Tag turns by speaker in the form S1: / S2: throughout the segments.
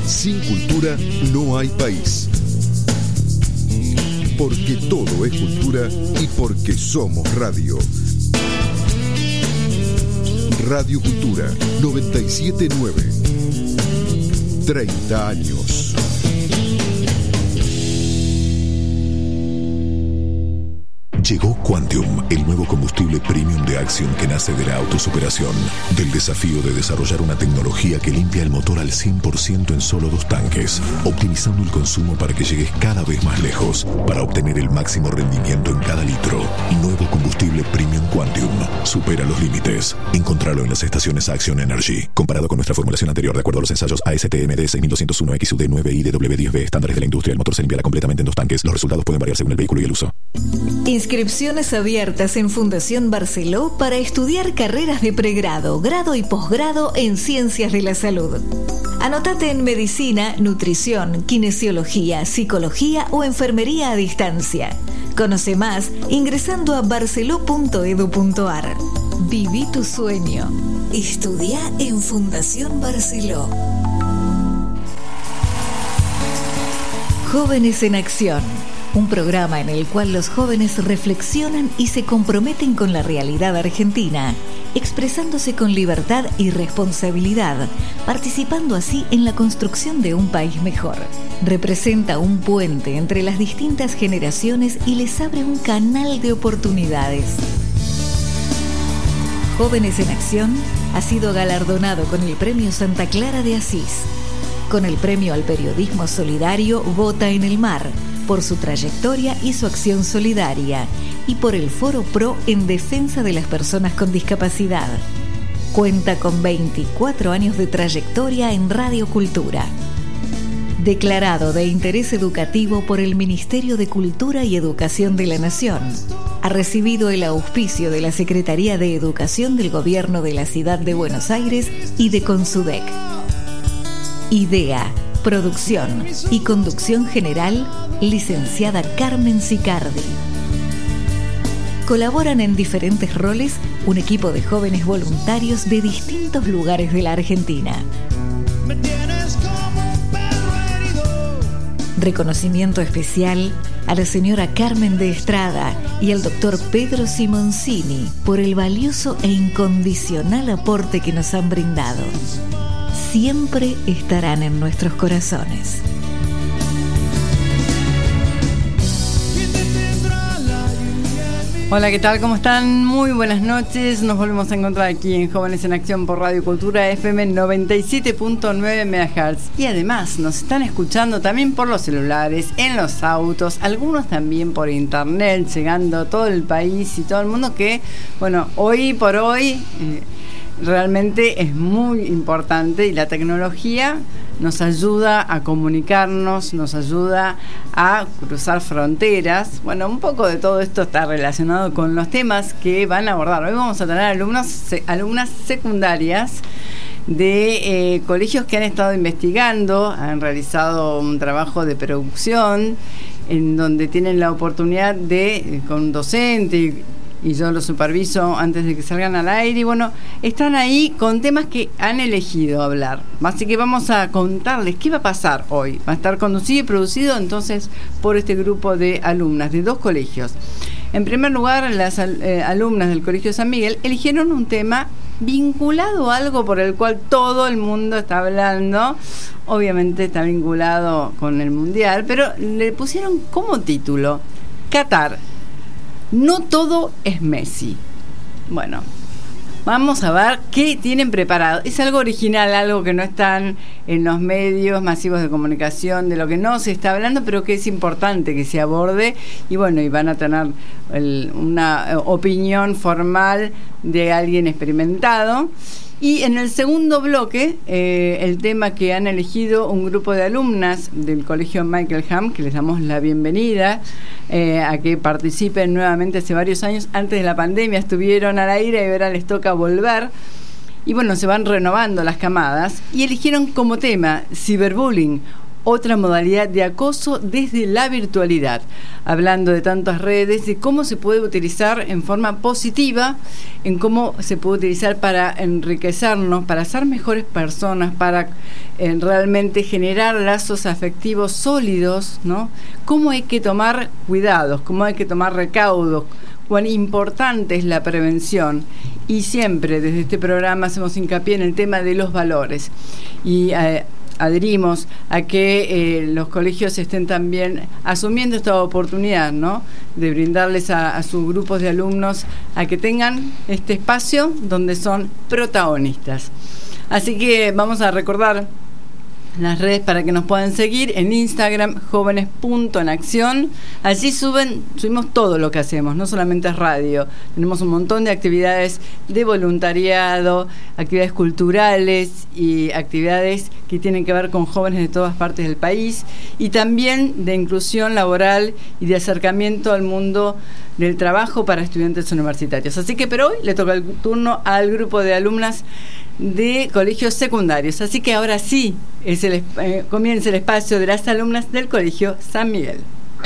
S1: Sin cultura no hay país. Porque todo es cultura y porque somos radio. Radio Cultura 979. 30 años.
S2: Llegó Quantium, el nuevo combustible premium de Axion que nace de la autosuperación, del desafío de desarrollar una tecnología que limpia el motor al 100% en solo 2 tanques, optimizando el consumo para que llegues cada vez más lejos, para obtener el máximo rendimiento en cada litro. Nuevo combustible premium Quantium. Supera los límites. Encontralo en las estaciones Axion Energy. Comparado con nuestra formulación anterior, de acuerdo a los ensayos ASTM de 6201 XUD 9 y DW10B, estándares de la industria, el motor se limpiará completamente en 2 tanques. Los resultados pueden variar según el vehículo y el uso.
S3: Inscripciones abiertas en Fundación Barceló para estudiar carreras de pregrado, grado y posgrado en Ciencias de la Salud. Anótate en Medicina, Nutrición, Kinesiología, Psicología o Enfermería a distancia. Conoce más ingresando a barceló.edu.ar. Viví tu sueño. Estudia en Fundación Barceló. Jóvenes en Acción. Un programa en el cual los jóvenes reflexionan y se comprometen con la realidad argentina, expresándose con libertad y responsabilidad, participando así en la construcción de un país mejor. Representa un puente entre las distintas generaciones y les abre un canal de oportunidades. Jóvenes en Acción ha sido galardonado con el Premio Santa Clara de Asís, con el Premio al Periodismo Solidario Vota en el Mar, por su trayectoria y su acción solidaria, y por el Foro Pro en defensa de las personas con discapacidad. Cuenta con 24 años de trayectoria en Radio Cultura. Declarado de interés educativo por el Ministerio de Cultura y Educación de la Nación. Ha recibido el auspicio de la Secretaría de Educación del Gobierno de la Ciudad de Buenos Aires y de Consudec. Idea, producción y conducción general, licenciada Carmen Sicardi. Colaboran en diferentes roles un equipo de jóvenes voluntarios de distintos lugares de la Argentina. Reconocimiento especial a la señora Carmen de Estrada y al doctor Pedro Simoncini por el valioso e incondicional aporte que nos han brindado. Siempre estarán en nuestros corazones.
S4: Hola, ¿qué tal? ¿Cómo están? Muy buenas noches. Nos volvemos a encontrar aquí en Jóvenes en Acción por Radio Cultura FM 97.9 MHz. Y además nos están escuchando también por los celulares, en los autos, algunos también por internet, llegando a todo el país y todo el mundo que, bueno, hoy por hoy realmente es muy importante y la tecnología nos ayuda a comunicarnos, nos ayuda a cruzar fronteras. Bueno, un poco de todo esto está relacionado con los temas que van a abordar. Hoy vamos a tener alumnas secundarias de colegios que han estado investigando, han realizado un trabajo de producción en donde tienen la oportunidad de, con un docente y yo lo superviso antes de que salgan al aire, y bueno, están ahí con temas que han elegido hablar. Así que vamos a contarles qué va a pasar hoy. Va a estar conducido y producido entonces por este grupo de alumnas de 2 colegios. En primer lugar, las alumnas del Colegio San Miguel eligieron un tema vinculado a algo por el cual todo el mundo está hablando. Obviamente está vinculado con el Mundial, pero le pusieron como título Qatar. No todo es Messi. Bueno, vamos a ver qué tienen preparado. Es algo original, algo que no están en los medios masivos de comunicación, de lo que no se está hablando, pero que es importante que se aborde. Y bueno, y van a tener una opinión formal de alguien experimentado. Y en el segundo bloque, el tema que han elegido un grupo de alumnas del Colegio Michael Hamm, que les damos la bienvenida a que participen nuevamente. Hace varios años, antes de la pandemia, estuvieron al aire y ahora les toca volver. Y bueno, se van renovando las camadas y eligieron como tema ciberbullying otra modalidad de acoso desde la virtualidad, hablando de tantas redes y cómo se puede utilizar en forma positiva, en cómo se puede utilizar para enriquecernos, para ser mejores personas, para realmente generar lazos afectivos sólidos, ¿no? Cómo hay que tomar cuidados, cómo hay que tomar recaudos, cuán importante es la prevención. Y siempre desde este programa hacemos hincapié en el tema de los valores y adherimos a que los colegios estén también asumiendo esta oportunidad, ¿no?, de brindarles a sus grupos de alumnos a que tengan este espacio donde son protagonistas. Así que vamos a recordar las redes para que nos puedan seguir en Instagram, jóvenes.enacción. Allí subimos todo lo que hacemos, no solamente es radio. Tenemos un montón de actividades de voluntariado, actividades culturales y actividades que tienen que ver con jóvenes de todas partes del país y también de inclusión laboral y de acercamiento al mundo del trabajo para estudiantes universitarios. Así que, pero hoy le toca el turno al grupo de alumnas de colegios secundarios. Así que ahora sí comienza el espacio de las alumnas del Colegio San Miguel.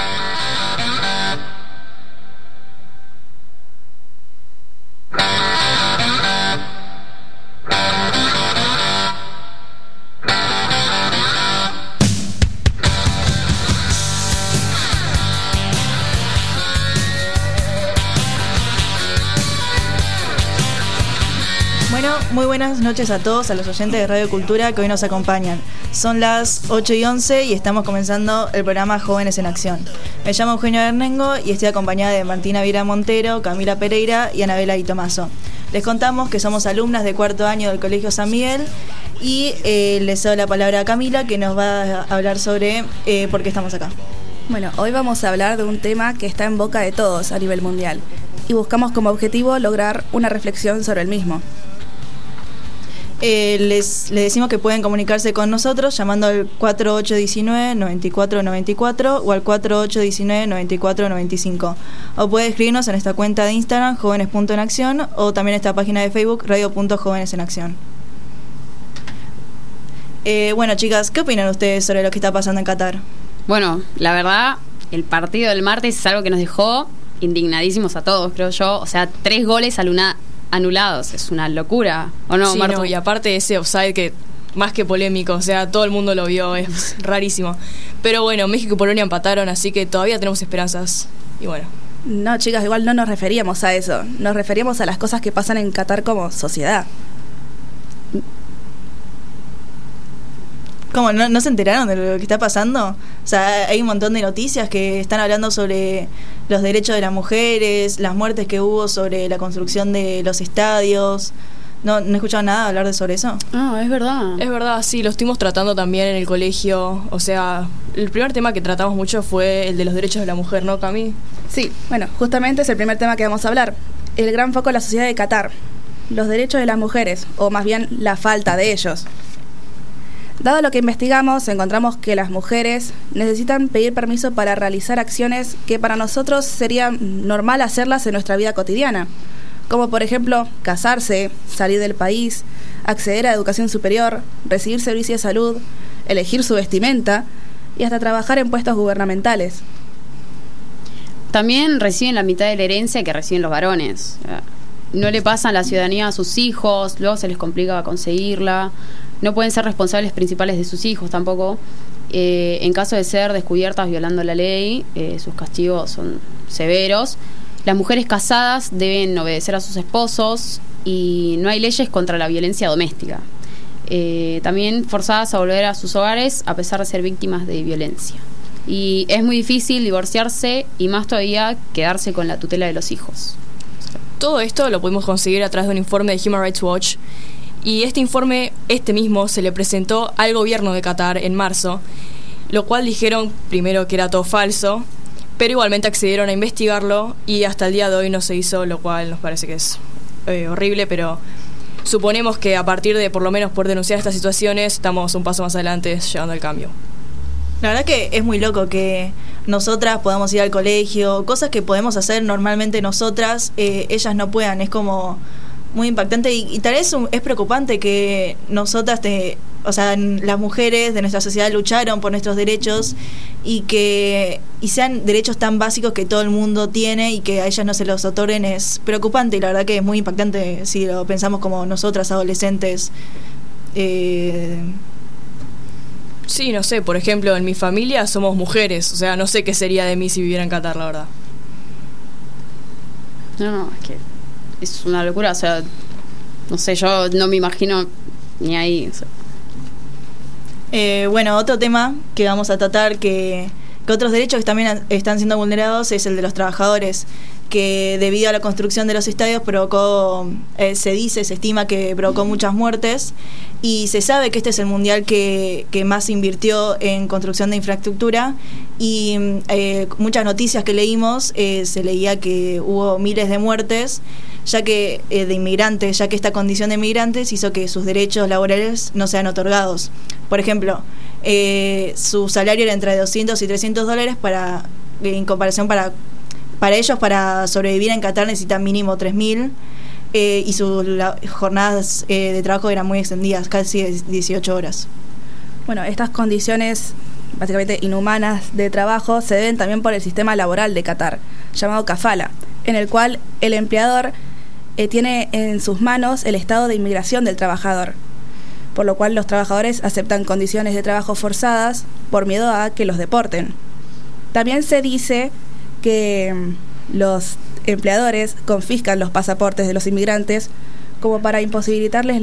S5: Muy buenas noches a todos, a los oyentes de Radio Cultura que hoy nos acompañan. Son las 8:11 y estamos comenzando el programa Jóvenes en Acción. Me llamo Eugenio Hernengo y estoy acompañada de Martina Vira Montero, Camila Pereira y Anabela Di Tomaso. Les contamos que somos alumnas de cuarto año del Colegio San Miguel y les doy la palabra a Camila, que nos va a hablar sobre por qué estamos acá.
S6: Bueno, hoy vamos a hablar de un tema que está en boca de todos a nivel mundial y buscamos como objetivo lograr una reflexión sobre el mismo. Les decimos que pueden comunicarse con nosotros llamando al 4819-9494 o al 4819-9495. O puede escribirnos en esta cuenta de Instagram, jóvenes.enacción, o también en esta página de Facebook, radio.jóvenesenacción. Bueno, chicas, ¿qué opinan ustedes sobre lo que está pasando en Qatar?
S7: Bueno, la verdad, el partido del martes es algo que nos dejó indignadísimos a todos, creo yo. O sea, 3 goles anulados, es una locura, ¿o no,
S8: sí,
S7: Martu?
S8: No, y aparte ese offside que más que polémico, o sea, todo el mundo lo vio, es rarísimo. Pero bueno, México y Polonia empataron, así que todavía tenemos esperanzas. Y bueno.
S6: No, chicas, igual no nos referíamos a eso. Nos referíamos a las cosas que pasan en Qatar como sociedad.
S5: ¿Cómo? ¿No se enteraron de lo que está pasando? O sea, hay un montón de noticias que están hablando sobre los derechos de las mujeres, las muertes que hubo sobre la construcción de los estadios. ¿No escucharon nada hablar sobre eso?
S7: No, es verdad.
S8: Es verdad, sí, lo estuvimos tratando también en el colegio. O sea, el primer tema que tratamos mucho fue el de los derechos de la mujer, ¿no, Cami?
S6: Sí, bueno, justamente es el primer tema que vamos a hablar. El gran foco de la sociedad de Qatar. Los derechos de las mujeres, o más bien la falta de ellos. Dado lo que investigamos, encontramos que las mujeres necesitan pedir permiso para realizar acciones que para nosotros sería normal hacerlas en nuestra vida cotidiana, como por ejemplo casarse, salir del país, acceder a educación superior, recibir servicios de salud, elegir su vestimenta y hasta trabajar en puestos gubernamentales.
S7: También reciben la mitad de la herencia que reciben los varones. No le pasan la ciudadanía a sus hijos, luego se les complica conseguirla. No pueden ser responsables principales de sus hijos tampoco. En caso de ser descubiertas violando la ley, sus castigos son severos. Las mujeres casadas deben obedecer a sus esposos y no hay leyes contra la violencia doméstica. También forzadas a volver a sus hogares a pesar de ser víctimas de violencia. Y es muy difícil divorciarse y más todavía quedarse con la tutela de los hijos.
S8: Todo esto lo pudimos conseguir a través de un informe de Human Rights Watch. Y este informe, mismo, se le presentó al gobierno de Qatar en marzo, lo cual dijeron primero que era todo falso, pero igualmente accedieron a investigarlo y hasta el día de hoy no se hizo, lo cual nos parece que es horrible, pero suponemos que a partir de por lo menos por denunciar estas situaciones estamos un paso más adelante llevando el cambio.
S5: La verdad que es muy loco que nosotras podamos ir al colegio, cosas que podemos hacer normalmente nosotras, ellas no puedan, es como muy impactante y tal vez es preocupante que nosotras o sea, las mujeres de nuestra sociedad lucharon por nuestros derechos y sean derechos tan básicos que todo el mundo tiene y que a ellas no se los otorguen es preocupante, y la verdad que es muy impactante si lo pensamos como nosotras adolescentes.
S8: Sí, no sé, por ejemplo, en mi familia somos mujeres, o sea, no sé qué sería de mí si viviera en Qatar, la verdad.
S7: No, es que es una locura, o sea, no sé, yo no me imagino ni ahí. O sea.
S5: Bueno, otro tema que vamos a tratar que otros derechos que también están siendo vulnerados es el de los trabajadores, que debido a la construcción de los estadios se estima que provocó muchas muertes, y se sabe que este es el mundial que más invirtió en construcción de infraestructura, y muchas noticias que leímos se leía que hubo miles de muertes de inmigrantes, ya que esta condición de inmigrantes hizo que sus derechos laborales no sean otorgados. Por ejemplo, su salario era entre $200 y $300 en comparación para ellos, para sobrevivir en Qatar necesitan mínimo 3.000, y sus jornadas de trabajo eran muy extendidas, casi 18 horas.
S6: Bueno, estas condiciones básicamente inhumanas de trabajo se deben también por el sistema laboral de Qatar, llamado kafala, en el cual el empleador tiene en sus manos el estado de inmigración del trabajador, por lo cual los trabajadores aceptan condiciones de trabajo forzadas por miedo a que los deporten. También se dice que los empleadores confiscan los pasaportes de los inmigrantes como para imposibilitarles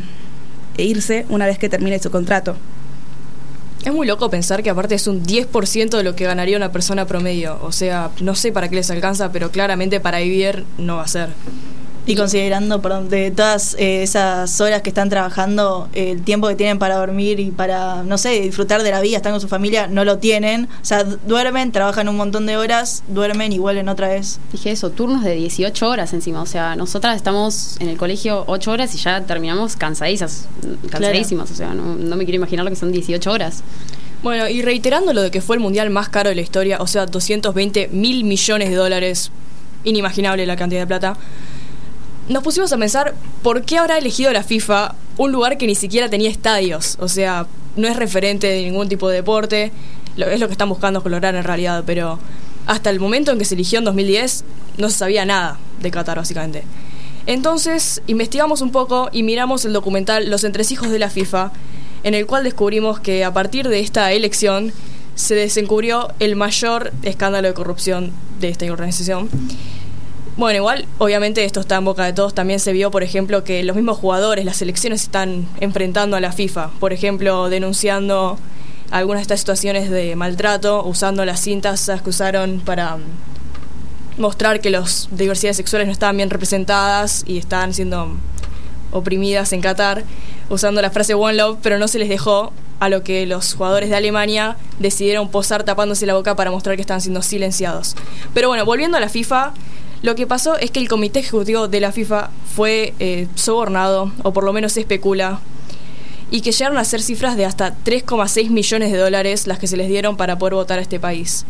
S6: irse una vez que termine su contrato.
S8: Es muy loco pensar que aparte es un 10% de lo que ganaría una persona promedio. O sea, no sé para qué les alcanza, pero claramente para vivir no va a ser.
S5: Y considerando, de todas esas horas que están trabajando, el tiempo que tienen para dormir y para, no sé, disfrutar de la vida, estar con su familia, no lo tienen. O sea, duermen, trabajan un montón de horas, duermen y vuelven otra vez.
S7: Dije eso, turnos de 18 horas encima. O sea, nosotras estamos en el colegio 8 horas y ya terminamos cansadísimas. Claro. O sea, no me quiero imaginar lo que son 18 horas.
S8: Bueno, y reiterando lo de que fue el mundial más caro de la historia, o sea, 220 mil millones de dólares, inimaginable la cantidad de plata. Nos pusimos a pensar por qué habrá elegido la FIFA un lugar que ni siquiera tenía estadios. O sea, no es referente de ningún tipo de deporte, es lo que están buscando explorar en realidad, pero hasta el momento en que se eligió en 2010 no se sabía nada de Qatar, básicamente. Entonces investigamos un poco y miramos el documental Los entresijos de la FIFA, en el cual descubrimos que a partir de esta elección se desencubrió el mayor escándalo de corrupción de esta organización. Bueno, igual, obviamente esto está en boca de todos. También se vio, por ejemplo, que los mismos jugadores, las selecciones están enfrentando a la FIFA. Por ejemplo, denunciando algunas de estas situaciones de maltrato, usando las cintas que usaron para mostrar que las diversidades sexuales no estaban bien representadas y estaban siendo oprimidas en Qatar, usando la frase One Love, pero no se les dejó, a lo que los jugadores de Alemania decidieron posar tapándose la boca para mostrar que estaban siendo silenciados. Pero bueno, volviendo a la FIFA, lo que pasó es que el comité ejecutivo de la FIFA fue sobornado, o por lo menos se especula, y que llegaron a ser cifras de hasta 3,6 millones de dólares las que se les dieron para poder votar a este país.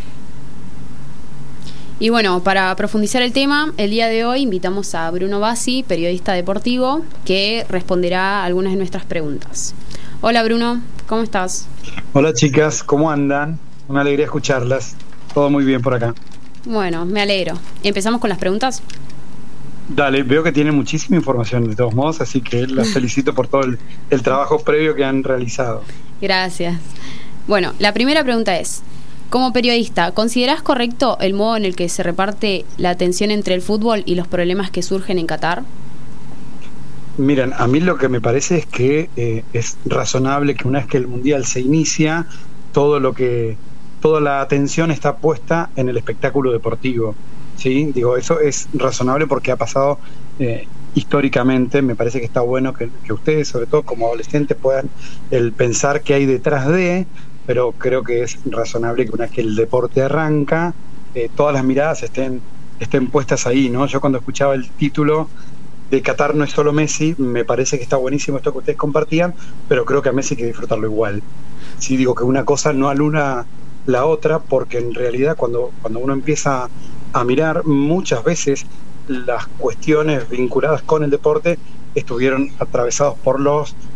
S7: Y bueno, para profundizar el tema, el día de hoy invitamos a Bruno Bassi, periodista deportivo, que responderá a algunas de nuestras preguntas. Hola Bruno, ¿cómo estás?
S9: Hola chicas, ¿cómo andan? Una alegría escucharlas. Todo muy bien por acá.
S7: Bueno, me alegro. ¿Empezamos con las preguntas?
S9: Dale, veo que tienen muchísima información de todos modos, así que las felicito por todo el trabajo previo que han realizado.
S7: Gracias. Bueno, la primera pregunta es, como periodista, ¿considerás correcto el modo en el que se reparte la atención entre el fútbol y los problemas que surgen en Qatar?
S9: Miren, a mí lo que me parece es que es razonable que una vez que el Mundial se inicia, toda la atención está puesta en el espectáculo deportivo, ¿sí? Digo, eso es razonable porque ha pasado históricamente. Me parece que está bueno que ustedes, sobre todo como adolescentes, puedan pensar qué hay detrás de, pero creo que es razonable que una vez que el deporte arranca, todas las miradas estén puestas ahí, ¿no? Yo cuando escuchaba el título de Qatar no es solo Messi, me parece que está buenísimo esto que ustedes compartían, pero creo que a Messi hay que disfrutarlo igual. Sí, digo que una cosa no aluna la otra, porque en realidad cuando uno empieza a mirar, muchas veces las cuestiones vinculadas con el deporte estuvieron atravesados por los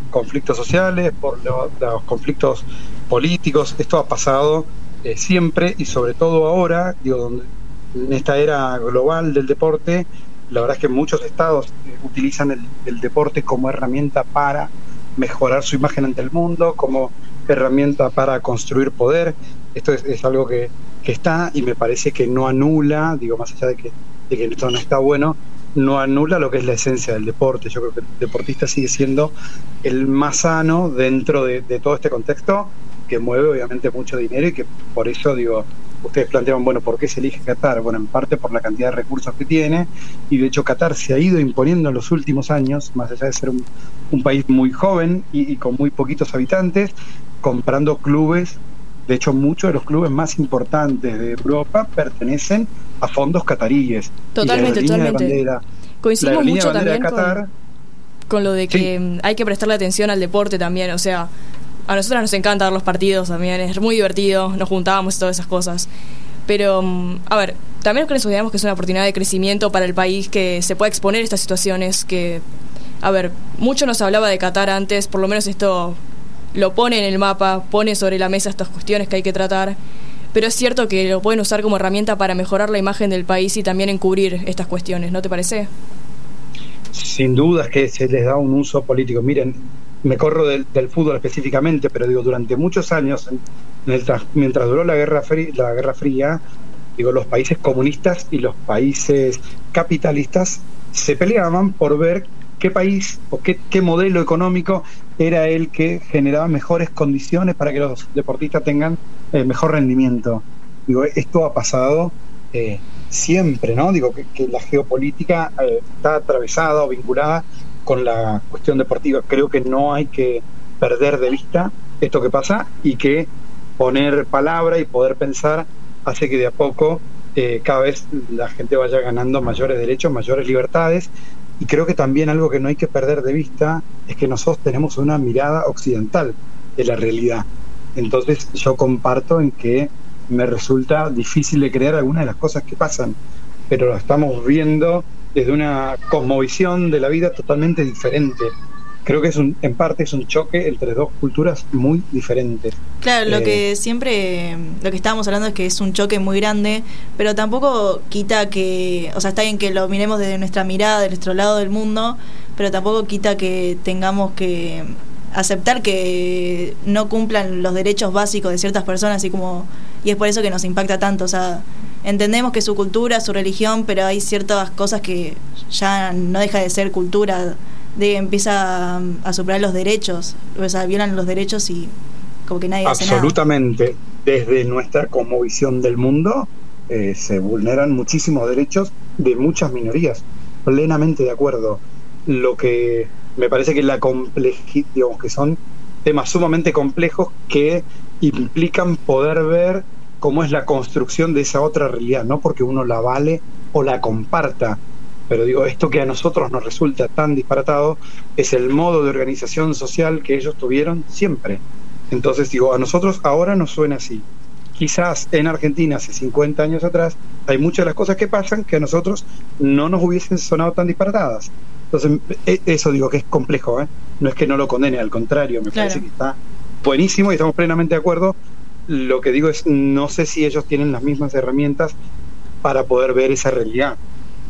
S9: conflictos sociales, por los conflictos políticos. Esto ha pasado siempre, y sobre todo ahora, donde en esta era global del deporte, la verdad es que muchos estados utilizan el deporte como herramienta para mejorar su imagen ante el mundo, como herramienta para construir poder. Esto es algo que está, y me parece que no anula, más allá de que esto no está bueno, no anula lo que es la esencia del deporte. Yo creo que el deportista sigue siendo el más sano dentro de todo este contexto, que mueve obviamente mucho dinero, y que por eso ustedes planteaban, ¿por qué se elige Qatar? Bueno, en parte por la cantidad de recursos que tiene, y de hecho Qatar se ha ido imponiendo en los últimos años, más allá de ser un país muy joven y con muy poquitos habitantes, comprando clubes. De hecho, muchos de los clubes más importantes de Europa pertenecen a fondos cataríes.
S8: Totalmente. Coincidimos mucho también
S9: Qatar,
S8: con lo de que hay que prestarle atención al deporte también. O sea, a nosotros nos encanta ver los partidos también, es muy divertido, nos juntábamos y todas esas cosas. Pero, también consideramos que es una oportunidad de crecimiento para el país, que se pueda exponer estas situaciones, que, mucho nos hablaba de Qatar antes, por lo menos esto lo pone en el mapa, pone sobre la mesa estas cuestiones que hay que tratar, pero es cierto que lo pueden usar como herramienta para mejorar la imagen del país y también encubrir estas cuestiones, ¿no te parece?
S9: Sin duda es que se les da un uso político. Miren, me corro del fútbol específicamente, pero durante muchos años, mientras duró la Guerra Fría, los países comunistas y los países capitalistas se peleaban por ver qué país o qué modelo económico era el que generaba mejores condiciones para que los deportistas tengan mejor rendimiento. Esto ha pasado siempre, ¿no? Que la geopolítica está atravesada o vinculada con la cuestión deportiva. Creo que no hay que perder de vista esto que pasa, y que poner palabra y poder pensar hace que de a poco cada vez la gente vaya ganando mayores derechos, mayores libertades. Y creo que también algo que no hay que perder de vista es que nosotros tenemos una mirada occidental de la realidad. Entonces yo comparto en que me resulta difícil de creer algunas de las cosas que pasan, pero lo estamos viendo desde una cosmovisión de la vida totalmente diferente. Creo que en parte es un choque entre dos culturas muy diferentes.
S5: Claro, lo que estábamos hablando es que es un choque muy grande, pero tampoco quita que, está bien que lo miremos desde nuestra mirada, de nuestro lado del mundo, pero tampoco quita que tengamos que aceptar que no cumplan los derechos básicos de ciertas personas, y es por eso que nos impacta tanto. Entendemos que su cultura, su religión, pero hay ciertas cosas que ya no deja de ser cultura, empieza a superar los derechos, violan los derechos y como que nadie hace nada.
S9: Absolutamente. Desde nuestra cosmovisión del mundo se vulneran muchísimos derechos de muchas minorías. Plenamente de acuerdo. Lo que me parece que la complejidad, que son temas sumamente complejos que implican poder ver cómo es la construcción de esa otra realidad, no porque uno la avale o la comparta, pero esto que a nosotros nos resulta tan disparatado es el modo de organización social que ellos tuvieron siempre. Entonces a nosotros ahora nos suena así. Quizás en Argentina hace 50 años atrás hay muchas de las cosas que pasan que a nosotros no nos hubiesen sonado tan disparatadas. Entonces eso que es complejo, no es que no lo condene, al contrario, me parece que está buenísimo y estamos plenamente de acuerdo. Lo que digo es, no sé si ellos tienen las mismas herramientas para poder ver esa realidad.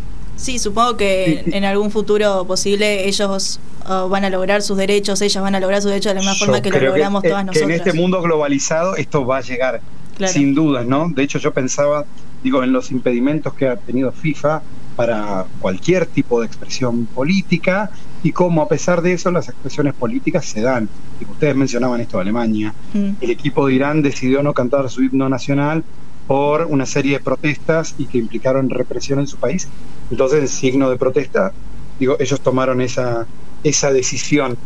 S5: Sí, supongo que en algún futuro posible ellos van a lograr sus derechos, ellas van a lograr sus derechos de la misma forma que lo logramos todas nosotras.
S9: Que en este mundo globalizado esto va a llegar, claro, sin duda, ¿no? De hecho yo pensaba, en los impedimentos que ha tenido FIFA para cualquier tipo de expresión política, y cómo a pesar de eso las expresiones políticas se dan. Ustedes mencionaban esto de Alemania. El equipo de Irán decidió no cantar su himno nacional por una serie de protestas y que implicaron represión en su país. Entonces, en signo de protesta, ellos tomaron esa decisión.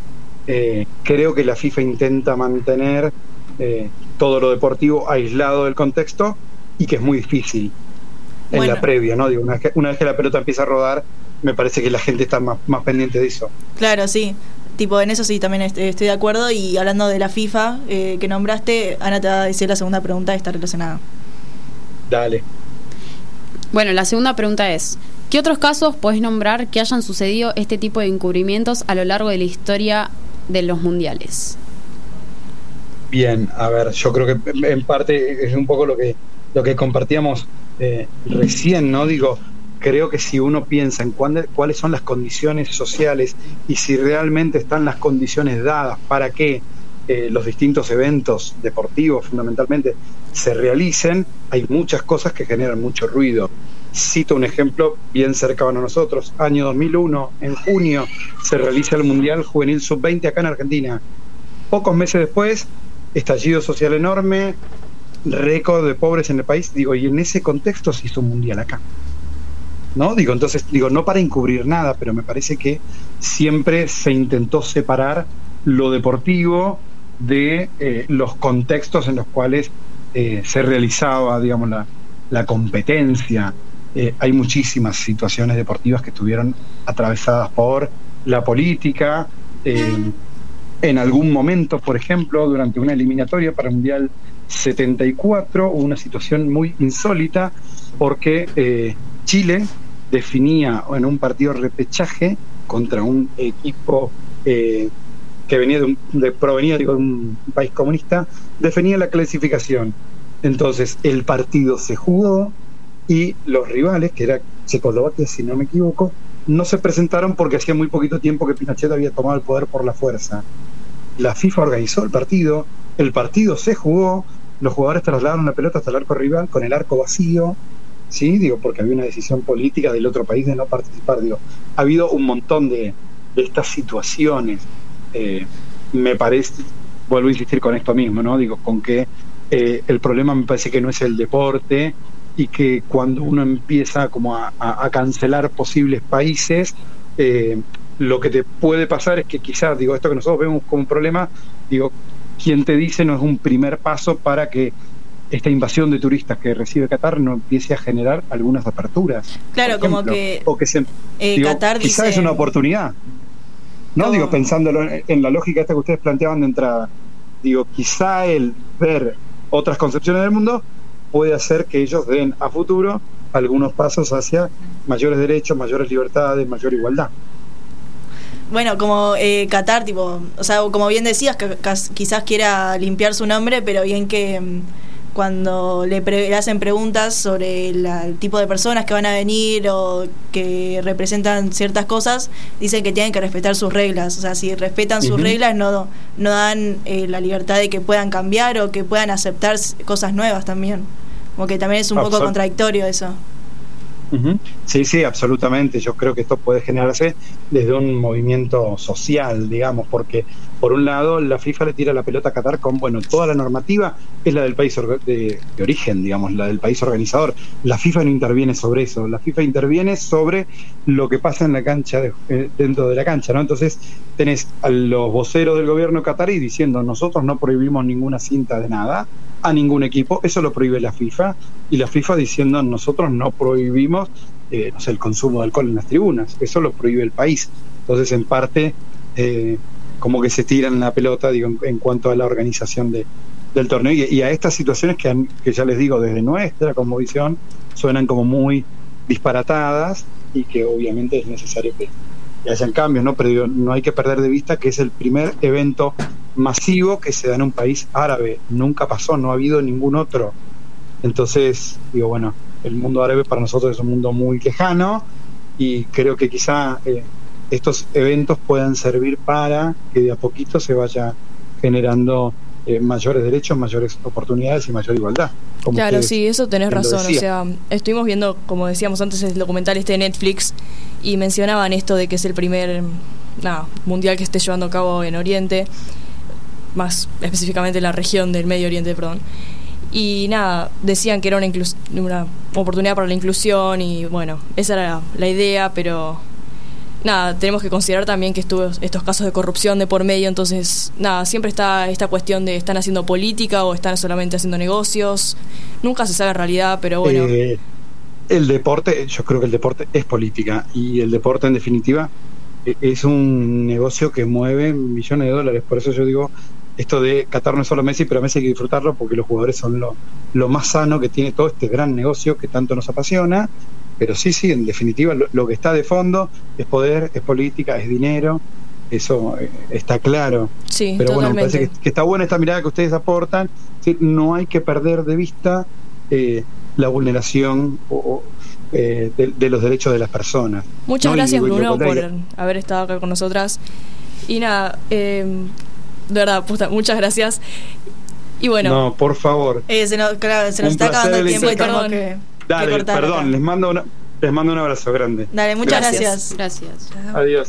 S9: Creo que la FIFA intenta mantener todo lo deportivo aislado del contexto, y que es muy difícil en la previa, ¿no? Una vez que la pelota empieza a rodar, me parece que la gente está más pendiente de eso.
S5: Claro, sí. En eso sí también estoy de acuerdo. Y hablando de la FIFA que nombraste, Ana te va a decir la segunda pregunta, está relacionada.
S9: Dale.
S7: Bueno, la segunda pregunta es: ¿qué otros casos podés nombrar que hayan sucedido este tipo de encubrimientos a lo largo de la historia de los mundiales?
S9: Bien, a ver, yo creo que en parte es un poco lo que compartíamos recién, ¿no? Digo, creo que si uno piensa en cuáles son las condiciones sociales y si realmente están las condiciones dadas para que los distintos eventos deportivos fundamentalmente se realicen, hay muchas cosas que generan mucho ruido. Cito un ejemplo bien cercano a nosotros. Año 2001, en junio, se realiza el Mundial Juvenil Sub-20 acá en Argentina. Pocos meses después, estallido social enorme, récord de pobres en el país. Digo, y en ese contexto se hizo un Mundial acá, ¿no? Digo, entonces, no para encubrir nada, pero me parece que siempre se intentó separar lo deportivo de los contextos en los cuales se realizaba, digamos, la competencia. Hay muchísimas situaciones deportivas que estuvieron atravesadas por la política. En algún momento, por ejemplo, durante una eliminatoria para el Mundial 74, hubo una situación muy insólita porque Chile definía en un partido repechaje contra un equipo que provenía de un país comunista, definía la clasificación. Entonces el partido se jugó y los rivales, que era Checoslovaquia, si no me equivoco, no se presentaron porque hacía muy poquito tiempo que Pinochet había tomado el poder por la fuerza. La FIFA organizó el partido se jugó, los jugadores trasladaron la pelota hasta el arco rival con el arco vacío, ¿sí? Digo, porque había una decisión política del otro país de no participar. Digo, ha habido un montón de estas situaciones. Me parece, vuelvo a insistir con esto mismo, ¿no? Digo, con que el problema me parece que no es el deporte, y que cuando uno empieza como a cancelar posibles países, lo que te puede pasar es que quizás, digo, esto que nosotros vemos como un problema, digo, quien te dice no es un primer paso para que esta invasión de turistas que recibe Qatar no empiece a generar algunas aperturas.
S5: Claro,
S9: ejemplo,
S5: como que
S9: o que digo,
S5: Qatar
S9: quizás
S5: dice...
S9: es una oportunidad, ¿no? Digo, pensándolo en la lógica esta que ustedes planteaban de entrada, digo, quizá el ver otras concepciones del mundo puede hacer que ellos den a futuro algunos pasos hacia mayores derechos, mayores libertades, mayor igualdad.
S5: Bueno, como Qatar, tipo, o sea, como bien decías, que quizás quiera limpiar su nombre, pero bien que cuando le hacen preguntas sobre el tipo de personas que van a venir o que representan ciertas cosas, dicen que tienen que respetar sus reglas. O sea, si respetan sus reglas, no dan la libertad de que puedan cambiar o que puedan aceptar cosas nuevas también. Como que también es un poco contradictorio eso.
S9: Sí, absolutamente. Yo creo que esto puede generarse desde un movimiento social, digamos, porque por un lado la FIFA le tira la pelota a Qatar con, bueno, toda la normativa es la del país de origen, digamos, la del país organizador. La FIFA no interviene sobre eso, la FIFA interviene sobre lo que pasa en la cancha, dentro de la cancha, ¿no? Entonces tenés a los voceros del gobierno qatarí diciendo: nosotros no prohibimos ninguna cinta de nada a ningún equipo, eso lo prohíbe la FIFA, y la FIFA diciendo: nosotros no prohibimos el consumo de alcohol en las tribunas, eso lo prohíbe el país. Entonces, en parte, como que se tiran la pelota, digo, en cuanto a la organización del torneo y a estas situaciones que ya les digo, desde nuestra como visión, suenan como muy disparatadas y que obviamente es necesario que hayan cambios, ¿no? Pero digo, no hay que perder de vista que es el primer evento masivo que se da en un país árabe. Nunca pasó, no ha habido ningún otro. Entonces, digo, bueno, el mundo árabe para nosotros es un mundo muy lejano y creo que quizá estos eventos puedan servir para que de a poquito se vaya generando mayores derechos, mayores oportunidades y mayor igualdad.
S8: Claro, sí, eso tenés razón. O sea, estuvimos viendo, como decíamos antes, el documental de Netflix y mencionaban esto de que es el primer mundial que esté llevando a cabo en Oriente, más específicamente en la región del Medio Oriente, perdón. Y decían que era una oportunidad para la inclusión y bueno, esa era la idea, pero tenemos que considerar también que estuvo estos casos de corrupción de por medio, entonces siempre está esta cuestión de están haciendo política o están solamente haciendo negocios, nunca se sabe en realidad, pero bueno.
S9: El deporte, yo creo que el deporte es política y el deporte en definitiva es un negocio que mueve millones de dólares, por eso yo digo esto de Qatar no es solo Messi, pero Messi hay que disfrutarlo porque los jugadores son lo más sano que tiene todo este gran negocio que tanto nos apasiona. Pero sí, en definitiva lo que está de fondo es poder, es política, es dinero eso está claro.
S8: Sí,
S9: pero bueno, me
S8: totalmente.
S9: parece que está buena esta mirada que ustedes aportan. Sí, no hay que perder de vista la vulneración de los derechos de las personas.
S8: Muchas
S9: ¿no?
S8: gracias,
S9: Y lo
S8: Bruno, por
S9: contrario.
S8: haber estado acá con nosotras. Y nada, de verdad, posta, muchas gracias. Y bueno,
S9: No, por favor.
S5: Se nos
S9: Un
S5: está acabando el
S9: placer,
S5: tiempo y tenemos
S8: perdón.
S5: que
S9: Dale,
S5: cortar
S9: perdón,
S5: acá.
S9: les mando un abrazo grande.
S5: Dale, muchas gracias.
S7: Gracias.
S9: Adiós.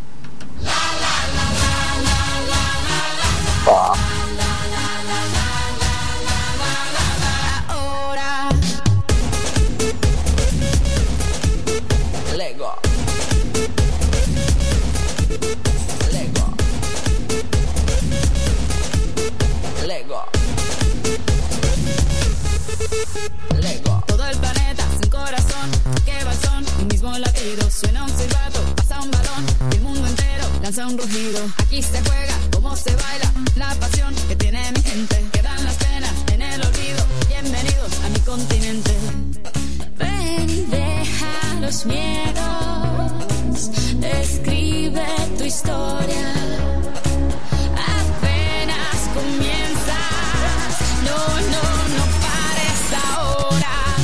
S10: Todo el planeta sin corazón, que va el son, un mismo latido, suena un silbato, pasa un balón, y el mundo entero lanza un rugido. Aquí se juega, cómo se baila, la pasión que tiene mi gente, quedan las penas en el olvido, bienvenidos a mi continente. Ven y deja los miedos, escribe tu historia, apenas comienzas, no pares ahora.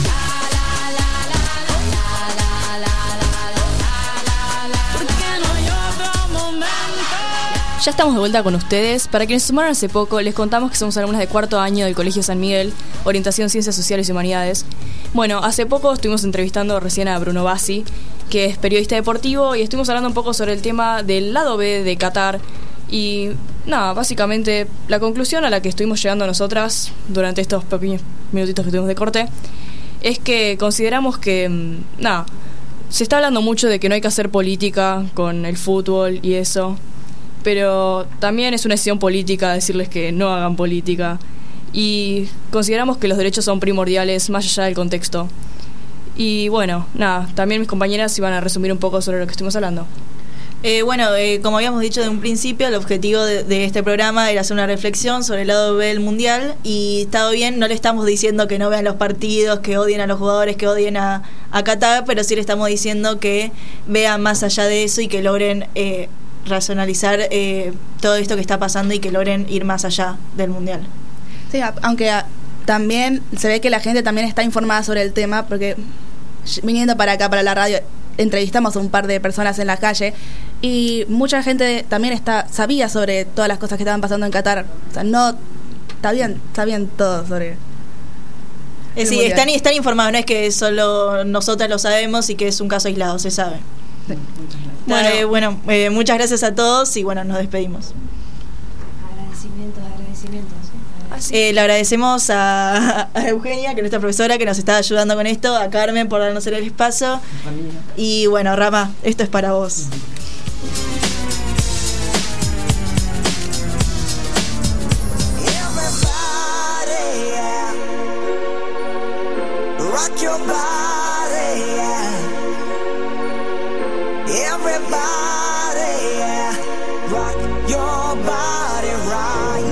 S8: ya estamos de vuelta con ustedes. Para quienes se sumaron hace poco, les contamos que somos alumnas de cuarto año del Colegio San Miguel, orientación Ciencias Sociales y Humanidades. Bueno, hace poco estuvimos entrevistando recién a Bruno Bassi, que es periodista deportivo, y estuvimos hablando un poco sobre el tema del lado B de Qatar. Y nada, básicamente la conclusión a la que estuvimos llegando nosotras durante estos pequeños minutitos que tuvimos de corte es que consideramos que, nada, se está hablando mucho de que no hay que hacer política con el fútbol y eso, pero también es una decisión política decirles que no hagan política, y consideramos que los derechos son primordiales más allá del contexto. Y bueno, nada, también mis compañeras iban a resumir un poco sobre lo que estuvimos hablando.
S5: Como habíamos dicho de un principio, el objetivo de este programa era hacer una reflexión sobre el lado B del Mundial, y está bien, no le estamos diciendo que no vean los partidos, que odien a los jugadores, que odien a Qatar, pero sí le estamos diciendo que vean más allá de eso y que logren racionalizar todo esto que está pasando y que logren ir más allá del Mundial.
S6: Sí, aunque también se ve que la gente también está informada sobre el tema, porque viniendo para acá, para la radio, entrevistamos a un par de personas en la calle y mucha gente también sabía sobre todas las cosas que estaban pasando en Qatar. O sea, no sabían todo sobre.
S5: Sí, están informados, no es que solo nosotras lo sabemos y que es un caso aislado, se sabe.
S6: Sí.
S5: Bueno, muchas gracias a todos y bueno, nos despedimos.
S11: Agradecimientos.
S5: Le agradecemos a Eugenia, que es nuestra profesora, que nos está ayudando con esto, a Carmen por darnos el espacio. Y bueno, Rama, esto es para vos.
S12: Rock your body, yeah. Everybody, yeah. Rock your body right.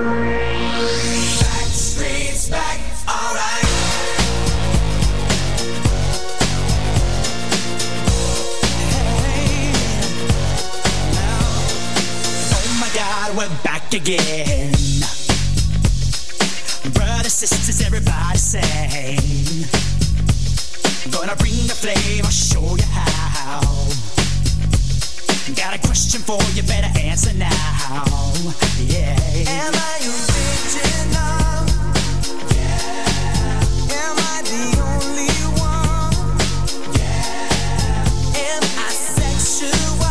S12: Backstreet's back, alright. Hey, now, oh my God, we're back again. Brothers, sisters, everybody sing. Gonna bring the flame, I'll show you how. Got a question for you, better answer now. Yeah. Am I original? Yeah. Am I the only one? Yeah. Am I sexual?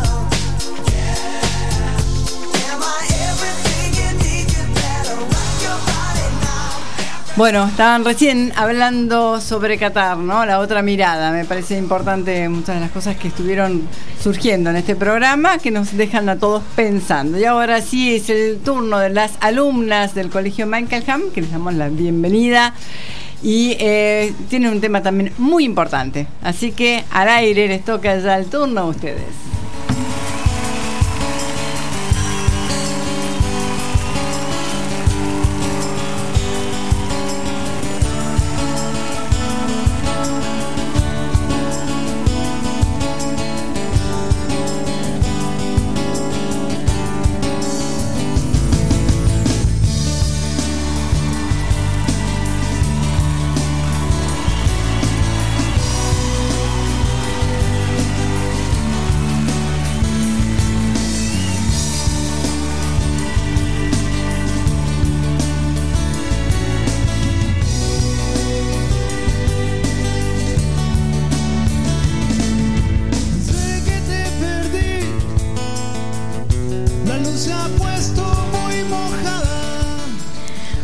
S12: Yeah. Am I everything you need? You better rock your body now.
S4: Bueno, estaban recién hablando sobre Qatar, ¿no? La otra mirada. Me parece importante muchas de las cosas que estuvieron surgiendo en este programa, que nos dejan a todos pensando. Y ahora sí es el turno de las alumnas del Colegio Michaelham, que les damos la bienvenida. Y tienen un tema también muy importante. Así que al aire les toca ya el turno a ustedes.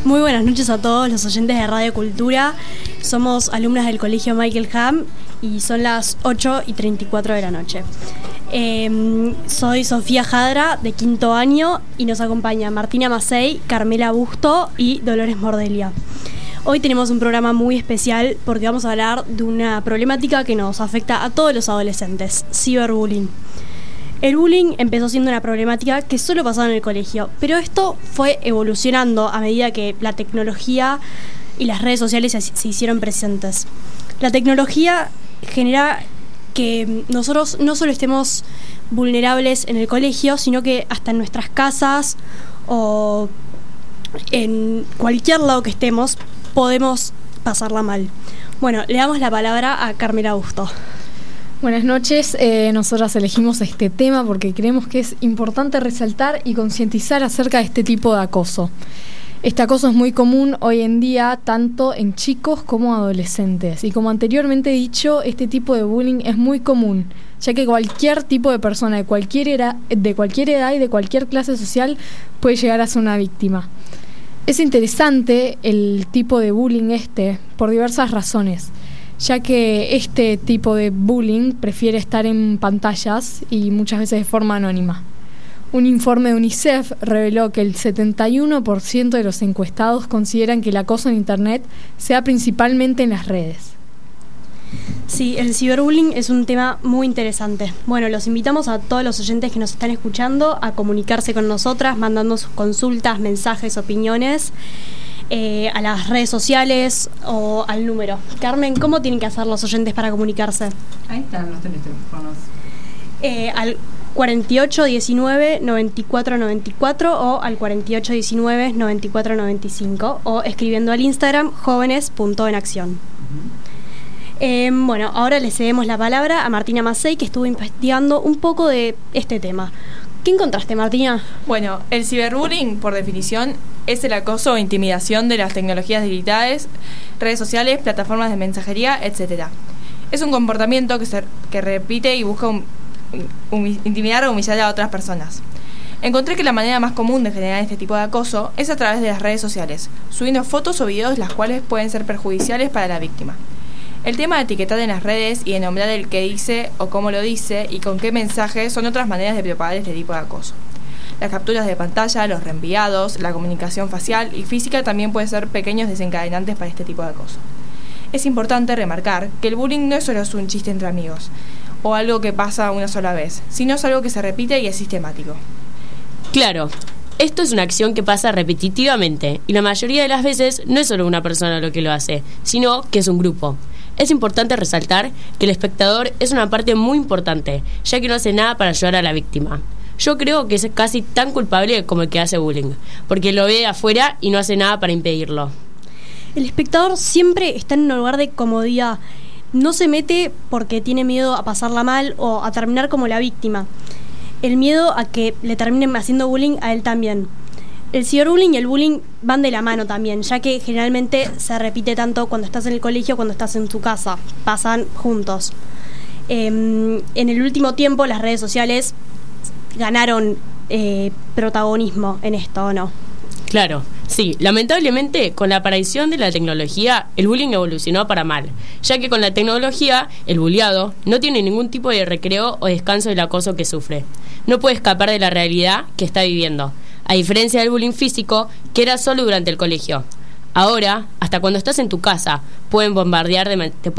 S13: Muy buenas noches a todos los oyentes de Radio Cultura. Somos alumnas del Colegio Michael Hamm y son las 8:34 de la noche. Soy Sofía Jadra, de quinto año, y nos acompaña Martina Macei, Carmela Busto y Dolores Mordelia. Hoy tenemos un programa muy especial porque vamos a hablar de una problemática que nos afecta a todos los adolescentes: ciberbullying. El bullying empezó siendo una problemática que solo pasaba en el colegio, pero esto fue evolucionando a medida que la tecnología y las redes sociales se hicieron presentes. La tecnología genera que nosotros no solo estemos vulnerables en el colegio, sino que hasta en nuestras casas o en cualquier lado que estemos podemos pasarla mal. Bueno, le damos la palabra a Carmela Busto.
S14: Buenas noches, nosotras elegimos este tema porque creemos que es importante resaltar y concientizar acerca de este tipo de acoso. Este acoso es muy común hoy en día, tanto en chicos como adolescentes. Y como anteriormente he dicho, este tipo de bullying es muy común, ya que cualquier tipo de persona de cualquier edad y de cualquier clase social puede llegar a ser una víctima. Es interesante el tipo de bullying por diversas razones, ya que este tipo de bullying prefiere estar en pantallas y muchas veces de forma anónima. Un informe de UNICEF reveló que el 71% de los encuestados consideran que el acoso en Internet sea principalmente en las redes.
S13: Sí, el ciberbullying es un tema muy interesante. Bueno, los invitamos a todos los oyentes que nos están escuchando a comunicarse con nosotras, mandando sus consultas, mensajes, opiniones a las redes sociales o al número. Carmen, ¿cómo tienen que hacer los oyentes para comunicarse?
S4: Ahí están los teléfonos.
S13: Al 4819-9494 o al 4819-9495 o escribiendo al Instagram jóvenes.enacción. Bueno, ahora le cedemos la palabra a Martina Macei, que estuvo investigando un poco de este tema. ¿Qué encontraste, Martina?
S8: Bueno, el ciberbullying, por definición, es el acoso o intimidación de las tecnologías digitales, redes sociales, plataformas de mensajería, etc. Es un comportamiento que repite y busca intimidar o humillar a otras personas. Encontré que la manera más común de generar este tipo de acoso es a través de las redes sociales, subiendo fotos o videos las cuales pueden ser perjudiciales para la víctima. El tema de etiquetar en las redes y de nombrar el que dice o cómo lo dice y con qué mensaje son otras maneras de propagar este tipo de acoso. Las capturas de pantalla, los reenviados, la comunicación facial y física también pueden ser pequeños desencadenantes para este tipo de acoso. Es importante remarcar que el bullying no es solo un chiste entre amigos o algo que pasa una sola vez, sino es algo que se repite y es sistemático.
S15: Claro, esto es una acción que pasa repetitivamente y la mayoría de las veces no es solo una persona lo que lo hace, sino que es un grupo. Es importante resaltar que el espectador es una parte muy importante, ya que no hace nada para ayudar a la víctima. Yo creo que es casi tan culpable como el que hace bullying, porque lo ve de afuera y no hace nada para impedirlo.
S13: El espectador siempre está en un lugar de comodidad. No se mete porque tiene miedo a pasarla mal o a terminar como la víctima. El miedo a que le terminen haciendo bullying a él también. El ciberbullying y el bullying van de la mano también, ya que generalmente se repite tanto cuando estás en el colegio o cuando estás en tu casa. Pasan juntos. En el último tiempo las redes sociales ganaron protagonismo en esto, ¿o no?
S15: Claro, sí. Lamentablemente, con la aparición de la tecnología, el bullying evolucionó para mal, ya que con la tecnología, el bulliado no tiene ningún tipo de recreo o descanso del acoso que sufre. No puede escapar de la realidad que está viviendo, a diferencia del bullying físico, que era solo durante el colegio. Ahora, hasta cuando estás en tu casa, te pueden bombardear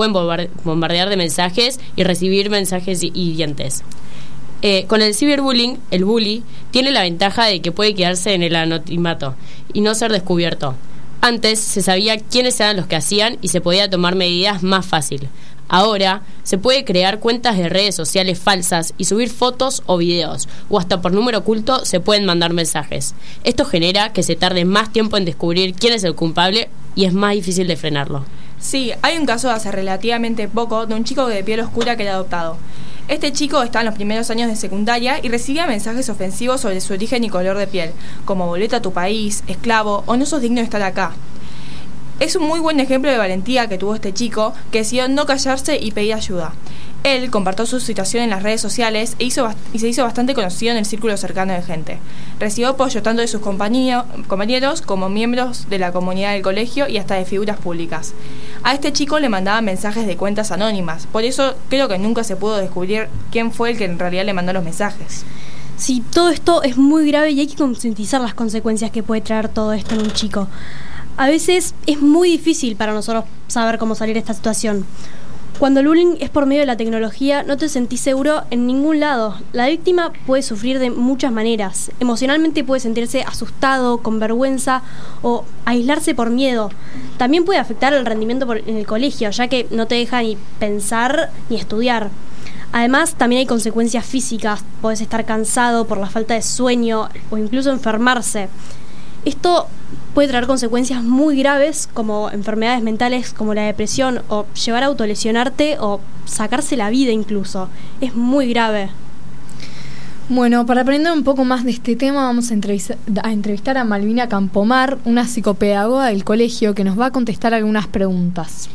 S15: de mensajes y recibir mensajes hirientes. Con el ciberbullying, el bully tiene la ventaja de que puede quedarse en el anonimato y no ser descubierto. Antes se sabía quiénes eran los que hacían y se podía tomar medidas más fácil. Ahora se puede crear cuentas de redes sociales falsas y subir fotos o videos, o hasta por número oculto se pueden mandar mensajes. Esto genera que se tarde más tiempo en descubrir quién es el culpable y es más difícil de frenarlo.
S8: Sí, hay un caso de hace relativamente poco de un chico de piel oscura que era adoptado. Este chico estaba en los primeros años de secundaria y recibía mensajes ofensivos sobre su origen y color de piel, como volvete a tu país, esclavo o no sos digno de estar acá. Es un muy buen ejemplo de valentía que tuvo este chico, que decidió no callarse y pedir ayuda.
S5: Él compartió su situación en las redes sociales y se hizo bastante conocido en el círculo cercano de gente. Recibió apoyo tanto de sus compañeros como miembros de la comunidad del colegio y hasta de figuras públicas. A este chico le mandaban mensajes de cuentas anónimas, por eso creo que nunca se pudo descubrir quién fue el que en realidad le mandó los mensajes.
S13: Sí, todo esto es muy grave y hay que concientizar las consecuencias que puede traer todo esto en un chico. A veces es muy difícil para nosotros saber cómo salir de esta situación. Cuando el bullying es por medio de la tecnología, no te sentís seguro en ningún lado. La víctima puede sufrir de muchas maneras. Emocionalmente puede sentirse asustado, con vergüenza o aislarse por miedo. También puede afectar el rendimiento en el colegio, ya que no te deja ni pensar ni estudiar. Además, también hay consecuencias físicas. Podés estar cansado por la falta de sueño o incluso enfermarse. Esto puede traer consecuencias muy graves como enfermedades mentales como la depresión o llevar a autolesionarte o sacarse la vida incluso. Es muy grave.
S14: Bueno, para aprender un poco más de este tema vamos a entrevistar a Malvina Campomar, una psicopedagoga del colegio que nos va a contestar algunas preguntas.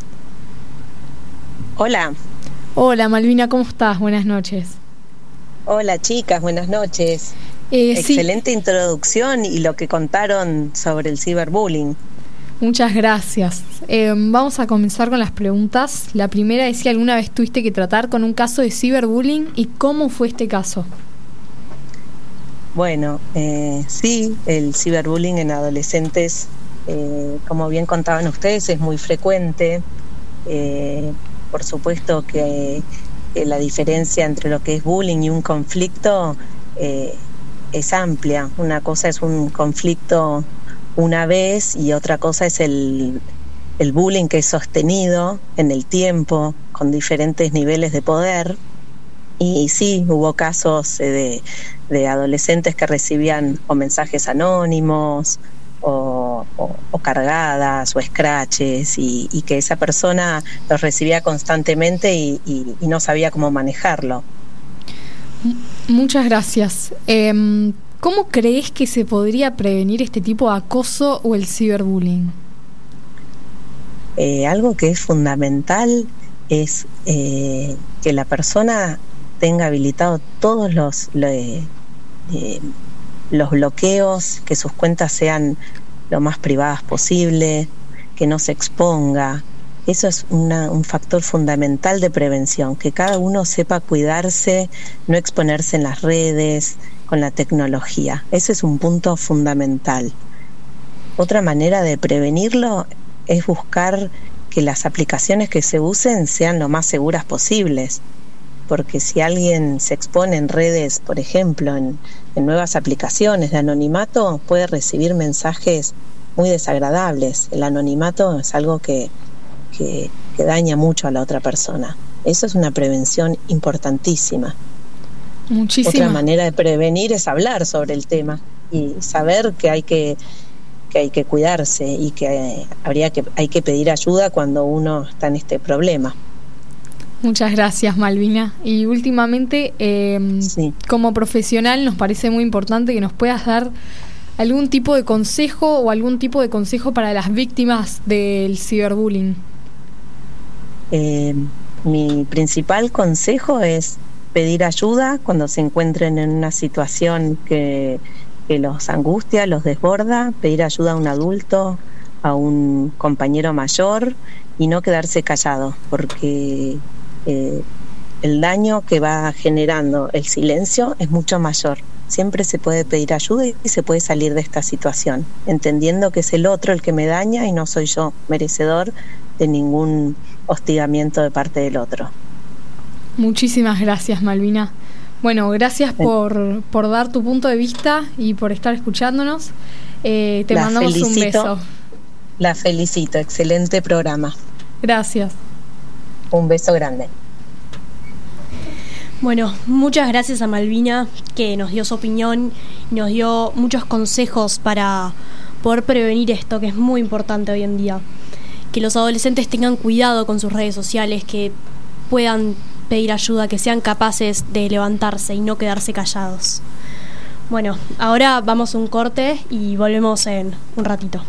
S16: Hola.
S14: Hola Malvina, ¿cómo estás? Buenas noches.
S16: Hola chicas, buenas noches. Excelente introducción y lo que contaron sobre el ciberbullying.
S14: Muchas gracias. Vamos a comenzar con las preguntas. La primera es si alguna vez tuviste que tratar con un caso de ciberbullying y cómo fue este caso.
S16: Bueno, sí, el ciberbullying en adolescentes, como bien contaban ustedes, es muy frecuente. Por supuesto que la diferencia entre lo que es bullying y un conflicto es amplia. Una cosa es un conflicto una vez y otra cosa es el bullying que es sostenido en el tiempo con diferentes niveles de poder. Y sí, hubo casos de adolescentes que recibían o mensajes anónimos o cargadas o scratches y que esa persona los recibía constantemente y no sabía cómo manejarlo.
S14: Muchas gracias. ¿Cómo crees que se podría prevenir este tipo de acoso o el ciberbullying?
S16: Algo que es fundamental es que la persona tenga habilitado todos los bloqueos, que sus cuentas sean lo más privadas posible, que no se exponga. Eso es un factor fundamental de prevención, que cada uno sepa cuidarse, no exponerse en las redes, con la tecnología. Ese es un punto fundamental. Otra manera de prevenirlo es buscar que las aplicaciones que se usen sean lo más seguras posibles, porque si alguien se expone en redes, por ejemplo, en nuevas aplicaciones de anonimato, puede recibir mensajes muy desagradables. El anonimato es algo que daña mucho a la otra persona. Eso es una prevención importantísima.
S14: Muchísima.
S16: Otra manera de prevenir es hablar sobre el tema y saber que hay que cuidarse y que hay que pedir ayuda cuando uno está en este problema.
S14: Muchas gracias, Malvina. Y últimamente, como profesional, nos parece muy importante que nos puedas dar algún tipo de consejo para las víctimas del ciberbullying.
S16: Mi principal consejo es pedir ayuda cuando se encuentren en una situación que los angustia, los desborda, pedir ayuda a un adulto, a un compañero mayor y no quedarse callado, porque el daño que va generando el silencio es mucho mayor. Siempre se puede pedir ayuda y se puede salir de esta situación, entendiendo que es el otro el que me daña y no soy yo merecedor de ningún hostigamiento de parte del otro.
S14: Muchísimas gracias, Malvina. Bueno, gracias por dar tu punto de vista y por estar escuchándonos. Te mandamos un beso.
S16: La felicito, excelente programa.
S14: Gracias.
S16: Un beso grande.
S13: Bueno, muchas gracias a Malvina, que nos dio su opinión y nos dio muchos consejos para poder prevenir esto, que es muy importante hoy en día. Que los adolescentes tengan cuidado con sus redes sociales, que puedan pedir ayuda, que sean capaces de levantarse y no quedarse callados. Bueno, ahora vamos a un corte y volvemos en un ratito.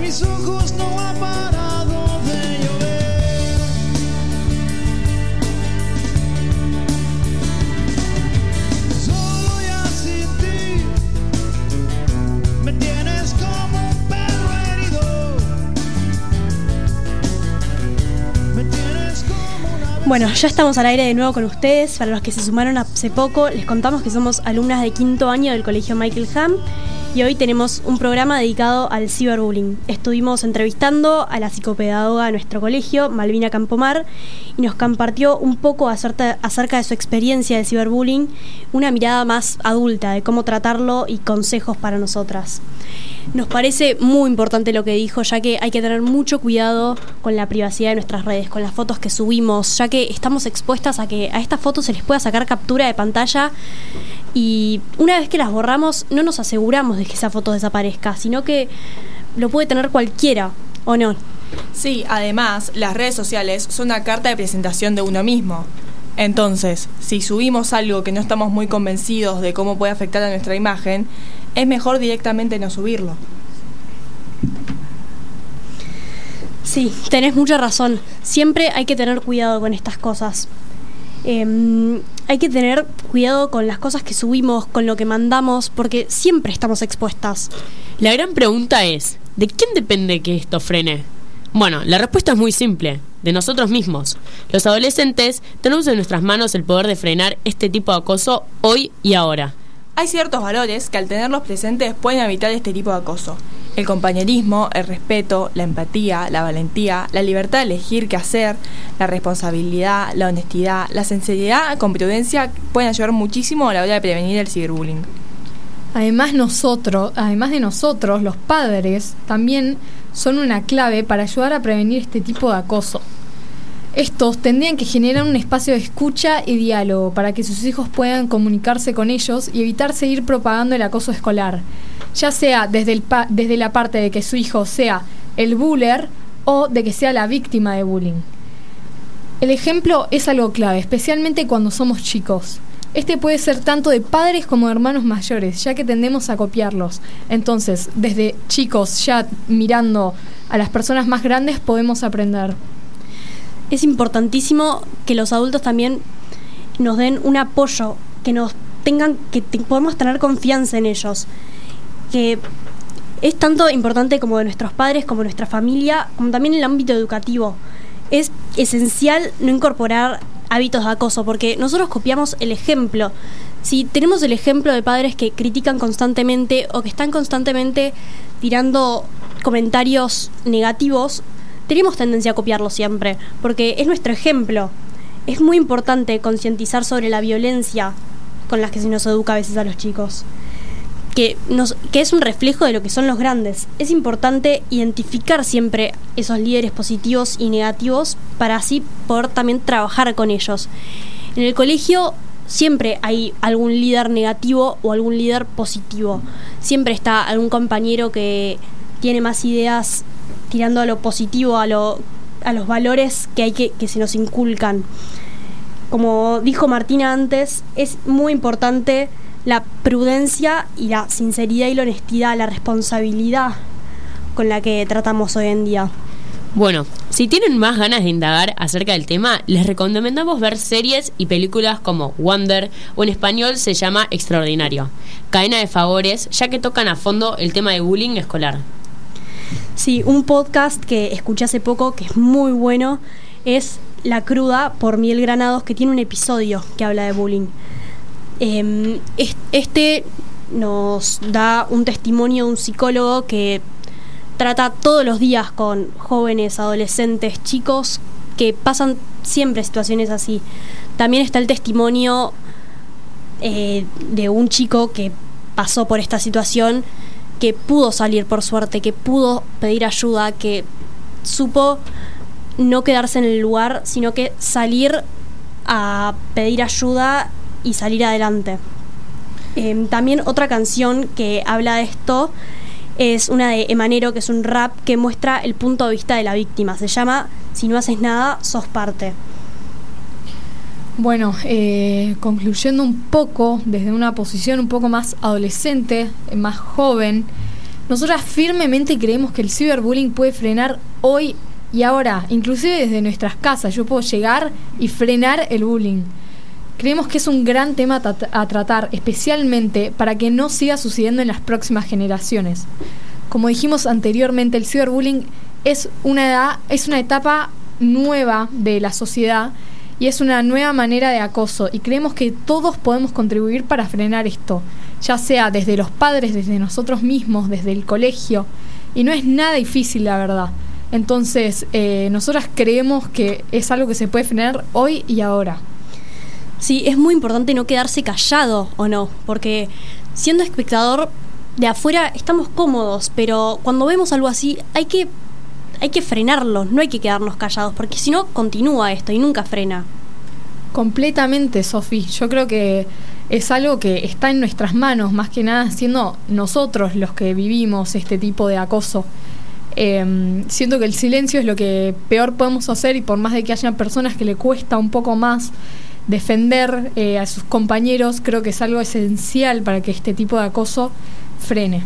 S12: mis ojos no ha parado de llover. Solo ya sin ti me tienes como un perro herido. Me tienes como una...
S13: Bueno, ya estamos al aire de nuevo con ustedes. Para los que se sumaron hace poco, les contamos que somos alumnas de 5º año del Colegio Michael Hamm y hoy tenemos un programa dedicado al ciberbullying. Estuvimos entrevistando a la psicopedagoga de nuestro colegio, Malvina Campomar, y nos compartió un poco acerca de su experiencia del ciberbullying, una mirada más adulta de cómo tratarlo y consejos para nosotras. Nos parece muy importante lo que dijo, ya que hay que tener mucho cuidado con la privacidad de nuestras redes, con las fotos que subimos, ya que estamos expuestas a que a estas fotos se les pueda sacar captura de pantalla y una vez que las borramos no nos aseguramos de que esa foto desaparezca, sino que lo puede tener cualquiera, ¿o no?
S8: Sí, además, las redes sociales son una carta de presentación de uno mismo. Entonces, si subimos algo que no estamos muy convencidos de cómo puede afectar a nuestra imagen, es mejor directamente no subirlo.
S13: Sí, tenés mucha razón. Siempre hay que tener cuidado con estas cosas. Hay que tener cuidado con las cosas que subimos, con lo que mandamos, porque siempre estamos expuestas.
S15: La gran pregunta es, ¿de quién depende que esto frene? Bueno, la respuesta es muy simple, de nosotros mismos. Los adolescentes tenemos en nuestras manos el poder de frenar este tipo de acoso hoy y ahora.
S8: Hay ciertos valores que al tenerlos presentes pueden evitar este tipo de acoso. El compañerismo, el respeto, la empatía, la valentía, la libertad de elegir qué hacer, la responsabilidad, la honestidad, la sinceridad con prudencia pueden ayudar muchísimo a la hora de prevenir el ciberbullying.
S14: Además de nosotros, los padres también son una clave para ayudar a prevenir este tipo de acoso. Estos tendrían que generar un espacio de escucha y diálogo para que sus hijos puedan comunicarse con ellos y evitar seguir propagando el acoso escolar, ya sea desde la parte de que su hijo sea el buller o de que sea la víctima de bullying. El ejemplo es algo clave, especialmente cuando somos chicos. Este puede ser tanto de padres como de hermanos mayores, ya que tendemos a copiarlos. Entonces, desde chicos, ya mirando a las personas más grandes, podemos aprender.
S13: Es importantísimo que los adultos también nos den un apoyo, podamos tener confianza en ellos. Que es tanto importante como de nuestros padres, como de nuestra familia, como también en el ámbito educativo. Es esencial no incorporar hábitos de acoso, porque nosotros copiamos el ejemplo. Si tenemos el ejemplo de padres que critican constantemente o que están constantemente tirando comentarios negativos, tenemos tendencia a copiarlo siempre, porque es nuestro ejemplo. Es muy importante concientizar sobre la violencia con la que se nos educa a veces a los chicos, que es un reflejo de lo que son los grandes. Es importante identificar siempre esos líderes positivos y negativos para así poder también trabajar con ellos. En el colegio siempre hay algún líder negativo o algún líder positivo. Siempre está algún compañero que tiene más ideas tirando a lo positivo, a los valores que se nos inculcan. Como dijo Martina antes, es muy importante la prudencia y la sinceridad y la honestidad, la responsabilidad con la que tratamos hoy en día.
S15: Bueno, si tienen más ganas de indagar acerca del tema, les recomendamos ver series y películas como Wonder, o en español se llama Extraordinario, Cadena de Favores, ya que tocan a fondo el tema de bullying escolar.
S13: Sí, un podcast que escuché hace poco que es muy bueno es La Cruda por Miguel Granados, que tiene un episodio que habla de bullying. Este nos da un testimonio de un psicólogo que trata todos los días con jóvenes, adolescentes, chicos que pasan siempre situaciones así. También está el testimonio de un chico que pasó por esta situación, que pudo salir por suerte, que pudo pedir ayuda, que supo no quedarse en el lugar, sino que salir a pedir ayuda y salir adelante. También otra canción que habla de esto es una de Emanero, que es un rap que muestra el punto de vista de la víctima. Se llama Si no haces nada, sos parte.
S14: Bueno, concluyendo un poco desde una posición un poco más adolescente, más joven, Nosotras firmemente creemos que el ciberbullying puede frenar hoy y ahora, inclusive desde nuestras casas. Yo puedo llegar y frenar el bullying. Creemos que es un gran tema a tratar, especialmente para que no siga sucediendo en las próximas generaciones. Como dijimos anteriormente, el ciberbullying es una etapa nueva de la sociedad y es una nueva manera de acoso, y creemos que todos podemos contribuir para frenar esto, ya sea desde los padres, desde nosotros mismos, desde el colegio, y no es nada difícil, la verdad. Entonces, nosotras creemos que es algo que se puede frenar hoy y ahora.
S13: Sí, es muy importante no quedarse callado, ¿o no? Porque siendo espectador de afuera estamos cómodos, pero cuando vemos algo así hay que frenarlo, no hay que quedarnos callados, porque si no continúa esto y nunca frena.
S14: Completamente, Sofi. Yo creo que es algo que está en nuestras manos, más que nada siendo nosotros los que vivimos este tipo de acoso. Siento que el silencio es lo que peor podemos hacer, y por más de que haya personas que le cuesta un poco más defender a sus compañeros, creo que es algo esencial para que este tipo de acoso frene.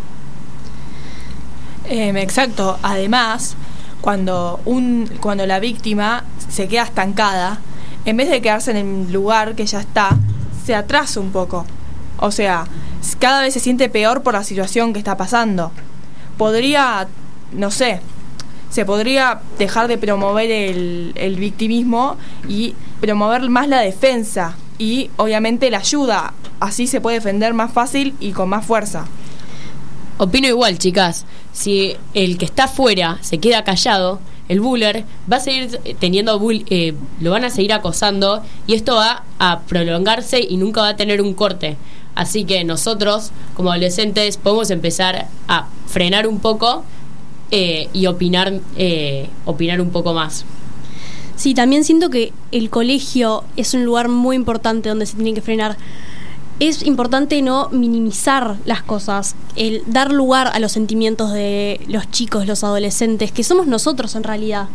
S17: Exacto. Además, cuando la víctima se queda estancada, en vez de quedarse en el lugar que ya está, se atrasa un poco. O sea, cada vez se siente peor por la situación que está pasando. Podría, no sé, se podría dejar de promover el victimismo y promover más la defensa y obviamente la ayuda. Así se puede defender más fácil y con más fuerza.
S15: Opino igual, chicas. Si el que está afuera se queda callado, el buller va a seguir teniendo lo van a seguir acosando, y esto va a prolongarse y nunca va a tener un corte. Así que nosotros, como adolescentes, podemos empezar a frenar un poco y opinar un poco más.
S13: Sí, también siento que el colegio es un lugar muy importante donde se tiene que frenar. Es importante no minimizar las cosas, el dar lugar a los sentimientos de los chicos, los adolescentes, que somos nosotros en realidad.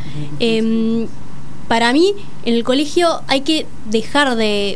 S13: Para mí, en el colegio hay que dejar de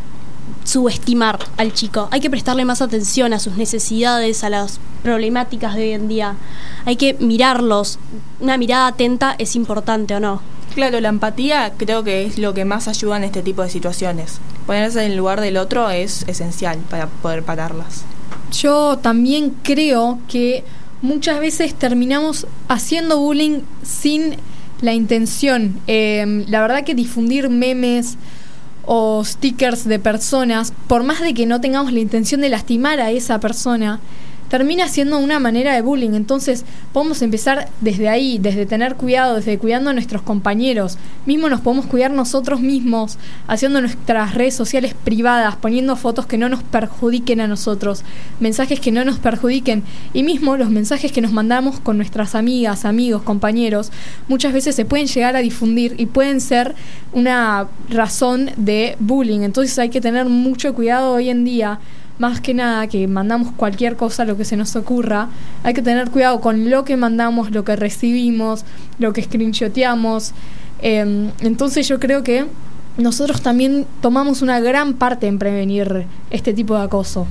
S13: subestimar al chico, hay que prestarle más atención a sus necesidades, a las problemáticas de hoy en día. Hay que mirarlos, una mirada atenta es importante, ¿o no?
S17: Claro, la empatía creo que es lo que más ayuda en este tipo de situaciones. Ponerse en el lugar del otro es esencial para poder pararlas.
S14: Yo también creo que muchas veces terminamos haciendo bullying sin la intención. La verdad que difundir memes o stickers de personas, por más de que no tengamos la intención de lastimar a esa persona, termina siendo una manera de bullying. Entonces podemos empezar desde ahí, desde tener cuidado, desde cuidando a nuestros compañeros. Mismo nos podemos cuidar nosotros mismos, haciendo nuestras redes sociales privadas, poniendo fotos que no nos perjudiquen a nosotros, mensajes que no nos perjudiquen, y mismo los mensajes que nos mandamos con nuestras amigas, amigos, compañeros, muchas veces se pueden llegar a difundir y pueden ser una razón de bullying. Entonces hay que tener mucho cuidado hoy en día. Más que nada que mandamos cualquier cosa, lo que se nos ocurra, hay que tener cuidado con lo que mandamos, lo que recibimos, lo que screenshoteamos. Entonces yo creo que nosotros también tomamos una gran parte en prevenir este tipo de acoso.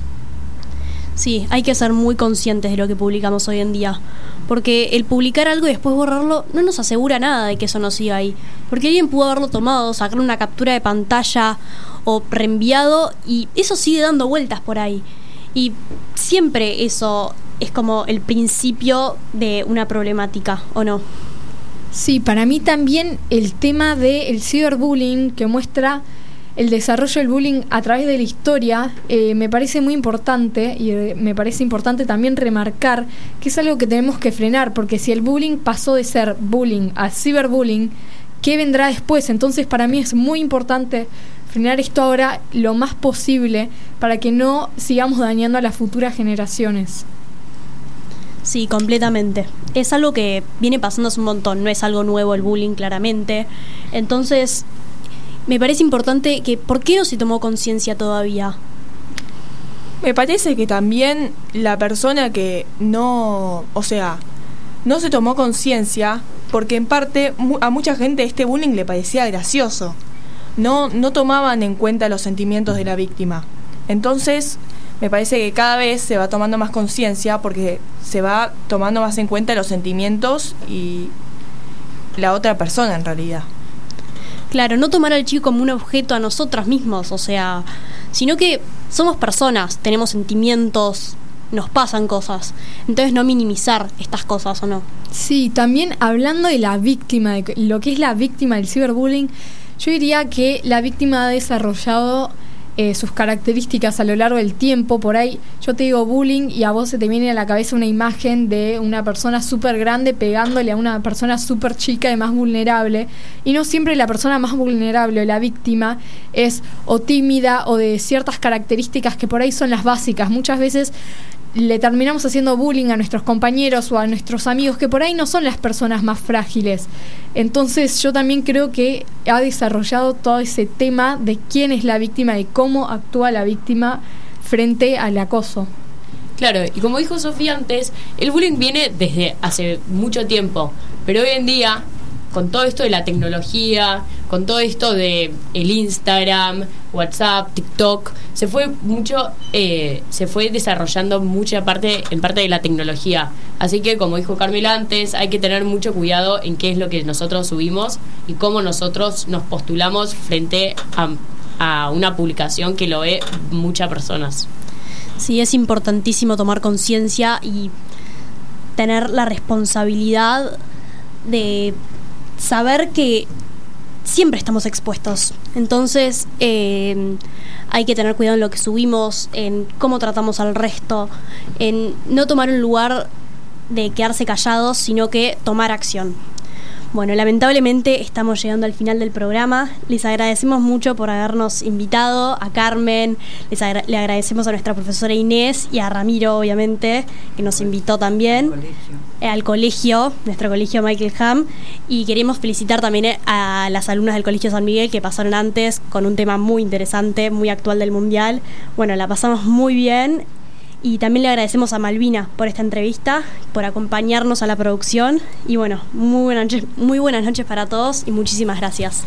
S13: Sí, hay que ser muy conscientes de lo que publicamos hoy en día, porque el publicar algo y después borrarlo no nos asegura nada de que eso no siga ahí, porque alguien pudo haberlo tomado, sacar una captura de pantalla o reenviado, y eso sigue dando vueltas por ahí, y siempre eso es como el principio de una problemática, ¿o no?
S14: Sí, para mí también el tema del ciberbullying, que muestra el desarrollo del bullying a través de la historia, me parece muy importante, y me parece importante también remarcar que es algo que tenemos que frenar, porque si el bullying pasó de ser bullying a ciberbullying, ¿qué vendrá después? Entonces para mí es muy importante frenar esto ahora lo más posible para que no sigamos dañando a las futuras generaciones.
S13: Sí, completamente. Es algo que viene pasando hace un montón, no es algo nuevo el bullying, claramente. Entonces me parece importante que, ¿por qué no se tomó conciencia todavía?
S17: Me parece que también la persona que no se tomó conciencia, porque en parte a mucha gente este bullying le parecía gracioso. No tomaban en cuenta los sentimientos de la víctima. Entonces, me parece que cada vez se va tomando más conciencia porque se va tomando más en cuenta los sentimientos y la otra persona en realidad.
S13: Claro, no tomar al chico como un objeto a nosotras mismos, o sea, sino que somos personas, tenemos sentimientos, nos pasan cosas, entonces no minimizar estas cosas, ¿o no?
S14: Sí, también hablando de la víctima, de lo que es la víctima del ciberbullying, yo diría que la víctima ha desarrollado sus características a lo largo del tiempo. Por ahí yo te digo bullying y a vos se te viene a la cabeza una imagen de una persona súper grande pegándole a una persona súper chica y más vulnerable, y no siempre la persona más vulnerable o la víctima es o tímida o de ciertas características que por ahí son las básicas. Muchas veces le terminamos haciendo bullying a nuestros compañeros o a nuestros amigos que por ahí no son las personas más frágiles. Entonces yo también creo que ha desarrollado todo ese tema de quién es la víctima, de cómo actúa la víctima frente al acoso.
S15: Claro, y como dijo Sofía antes, el bullying viene desde hace mucho tiempo, pero hoy en día, con todo esto de la tecnología, con todo esto de el Instagram, WhatsApp, TikTok, se fue desarrollando mucha parte de la tecnología. Así que, como dijo Carmela antes, hay que tener mucho cuidado en qué es lo que nosotros subimos y cómo nosotros nos postulamos frente a una publicación que lo ve muchas personas.
S13: Sí, es importantísimo tomar conciencia y tener la responsabilidad de saber que siempre estamos expuestos. Entonces hay que tener cuidado en lo que subimos, en cómo tratamos al resto, en no tomar un lugar de quedarse callados, sino que tomar acción. Bueno, lamentablemente estamos llegando al final del programa. Les agradecemos mucho por habernos invitado, a Carmen, le agradecemos a nuestra profesora Inés y a Ramiro, obviamente, que nos invitó también al colegio, nuestro colegio Michael Hamm, y queremos felicitar también a las alumnas del Colegio San Miguel que pasaron antes con un tema muy interesante, muy actual del Mundial. Bueno, la pasamos muy bien. Y también le agradecemos a Malvina por esta entrevista, por acompañarnos a la producción. Y bueno, muy buenas noches para todos y muchísimas gracias.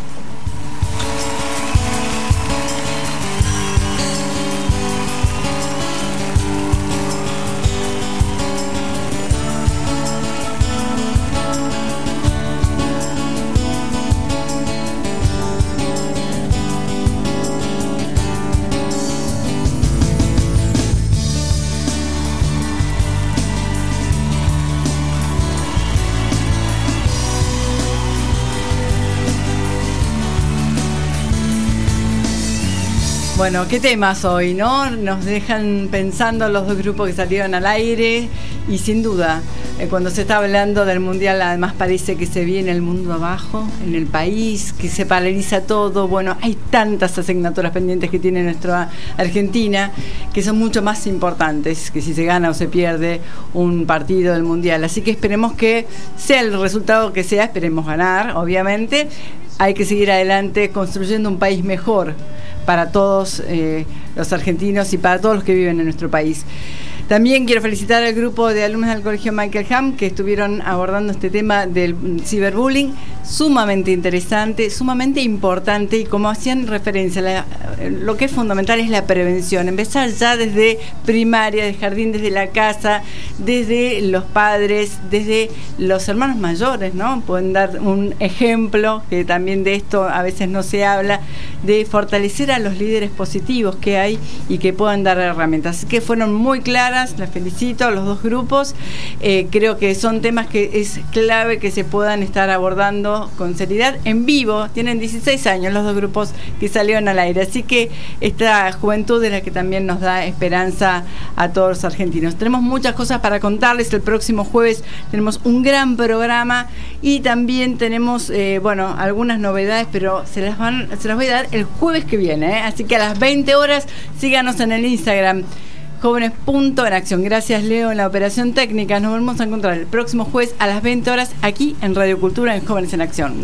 S4: Bueno, qué temas hoy, ¿no? Nos dejan pensando los dos grupos que salieron al aire y sin duda, cuando se está hablando del Mundial, además parece que se viene el mundo abajo, en el país, que se paraliza todo. Bueno, hay tantas asignaturas pendientes que tiene nuestra Argentina que son mucho más importantes que si se gana o se pierde un partido del Mundial. Así que esperemos que sea el resultado que sea, esperemos ganar, obviamente. Hay que seguir adelante construyendo un país mejor para todos los argentinos y para todos los que viven en nuestro país. También quiero felicitar al grupo de alumnos del Colegio Michael Hamm que estuvieron abordando este tema del ciberbullying, sumamente interesante, sumamente importante, y como hacían referencia, lo que es fundamental es la prevención, empezar ya desde primaria, de jardín, desde la casa, desde los padres, desde los hermanos mayores, ¿no? Pueden dar un ejemplo, que también de esto a veces no se habla, de fortalecer a los líderes positivos que hay y que puedan dar herramientas. Así que fueron muy claras, las felicito a los dos grupos. Creo que son temas que es clave que se puedan estar abordando con seriedad en vivo. Tienen 16 años los dos grupos que salieron al aire, así que esta juventud es la que también nos da esperanza a todos los argentinos. Tenemos muchas cosas para contarles. El próximo jueves tenemos un gran programa y también tenemos algunas novedades, pero se las voy a dar el jueves que viene, así que a las 20 horas síganos en el Instagram jóvenes.enacción. Gracias, Leo, en la operación técnica. Nos volvemos a encontrar el próximo jueves a las 20 horas aquí en Radio Cultura en Jóvenes en Acción.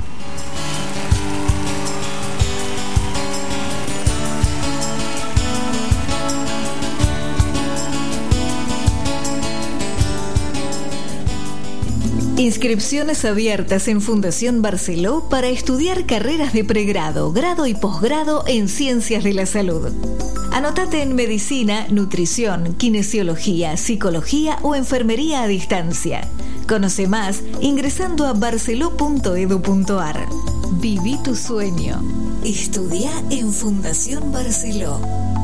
S3: Inscripciones abiertas en Fundación Barceló para estudiar carreras de pregrado, grado y posgrado en Ciencias de la Salud. Anótate en medicina, nutrición, kinesiología, psicología o enfermería a distancia. Conoce más ingresando a barceló.edu.ar. Viví tu sueño. Estudia en Fundación Barceló.